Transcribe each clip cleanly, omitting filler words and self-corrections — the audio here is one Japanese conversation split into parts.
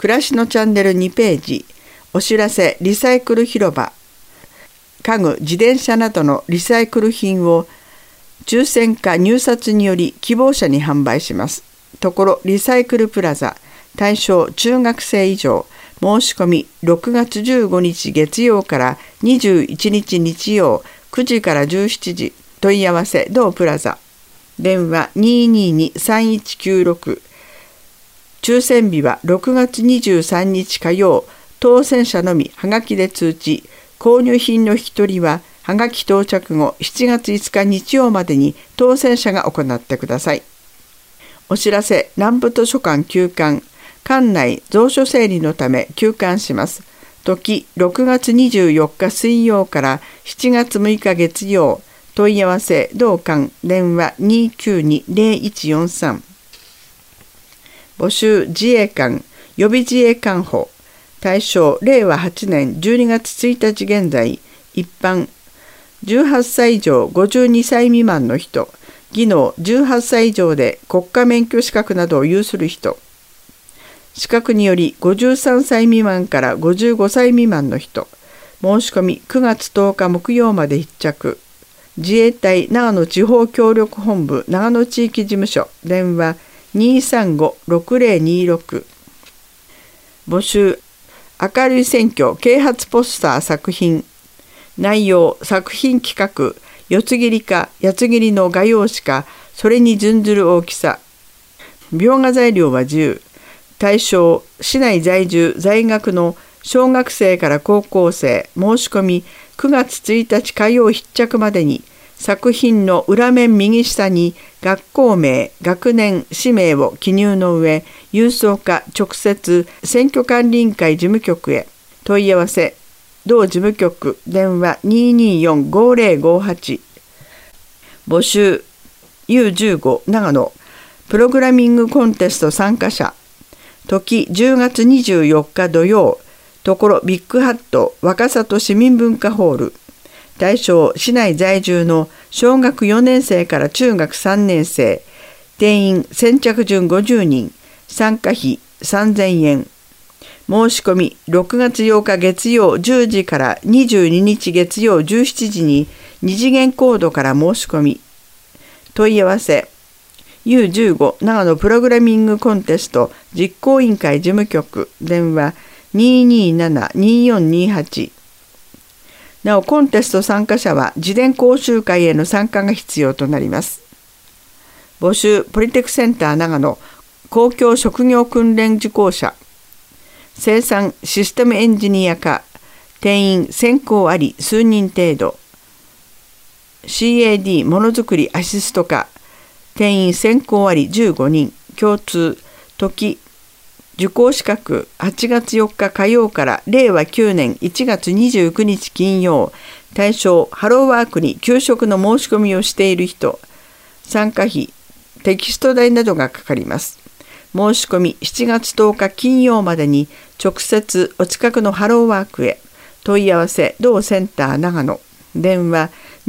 暮らしのチャンネル2ページ、お知らせリサイクル広場、家具、自転車などのリサイクル品を抽選か入札により希望者に販売します。ところリサイクルプラザ、対象中学生以上、申し込み6月15日月曜から21日日曜9時から17時、問い合わせ同プラザ、電話 222-3196、抽選日は6月23日火曜、当選者のみはがきで通知、購入品の引き取りははがき到着後7月5日日曜までに当選者が行ってください。お知らせ、南部図書館休館、館内蔵書整理のため休館します。時6月24日水曜から7月6日月曜、問い合わせ同館、電話 292-0143。募集自衛官予備自衛官法、対象令和8年12月1日現在、一般18歳以上52歳未満の人、技能18歳以上で国家免許資格などを有する人、資格により53歳未満から55歳未満の人、申し込み9月10日木曜まで必着。自衛隊長野地方協力本部長野地域事務所、電話 235-6026。募集、明るい選挙啓発ポスター作品、内容、作品企画、四つ切りか八つ切りの画用紙か、それに準ずる大きさ。描画材料は自由。対象、市内在住在学の小学生から高校生、申し込み9月1日火曜必着までに、作品の裏面右下に学校名、学年、氏名を記入の上、郵送か直接選挙管理委員会事務局へ。問い合わせ、同事務局、電話 224-5058。募集、U15 長野プログラミングコンテスト参加者、時10月24日土曜、ところビッグハット若里市民文化ホール。対象、市内在住の小学4年生から中学3年生、定員先着順50人、参加費3000円。申し込み6月8日月曜10時から22日月曜17時に2次元コードから申し込み。問い合わせ、U15 長野プログラミングコンテスト実行委員会事務局、電話 227-2428。なお、コンテスト参加者は事前講習会への参加が必要となります。募集、ポリテクセンター長野公共職業訓練受講者、生産システムエンジニア科、定員選考あり数人程度。CAD ものづくりアシスト科、定員選考あり15人、共通、時、受講資格8月4日火曜から令和9年1月29日金曜、対象、ハローワークに給食の申し込みをしている人、参加費、テキスト代などがかかります。申し込み7月10日金曜までに直接お近くのハローワークへ。問い合わせ、同センター長野、電話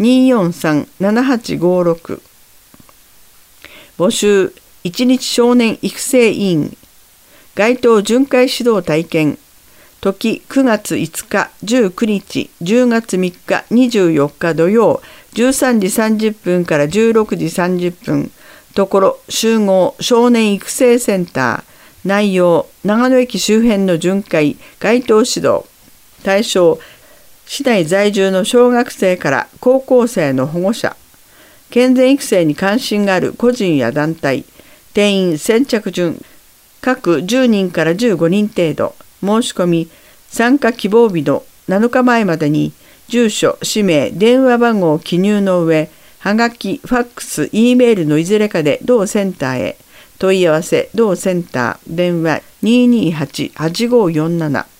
243-7856。募集、一日少年育成委員、街頭巡回指導体験、時9月5日19日10月3日24日土曜13時30分から16時30分、ところ集合少年育成センター、内容、長野駅周辺の巡回街頭指導、対象、市内在住の小学生から高校生の保護者、健全育成に関心がある個人や団体、定員先着順、各10人から15人程度。申し込み、参加希望日の7日前までに、住所、氏名、電話番号を記入の上、はがき、ファックス、Eメールのいずれかで同センターへ。問い合わせ、同センター、電話 228-8547。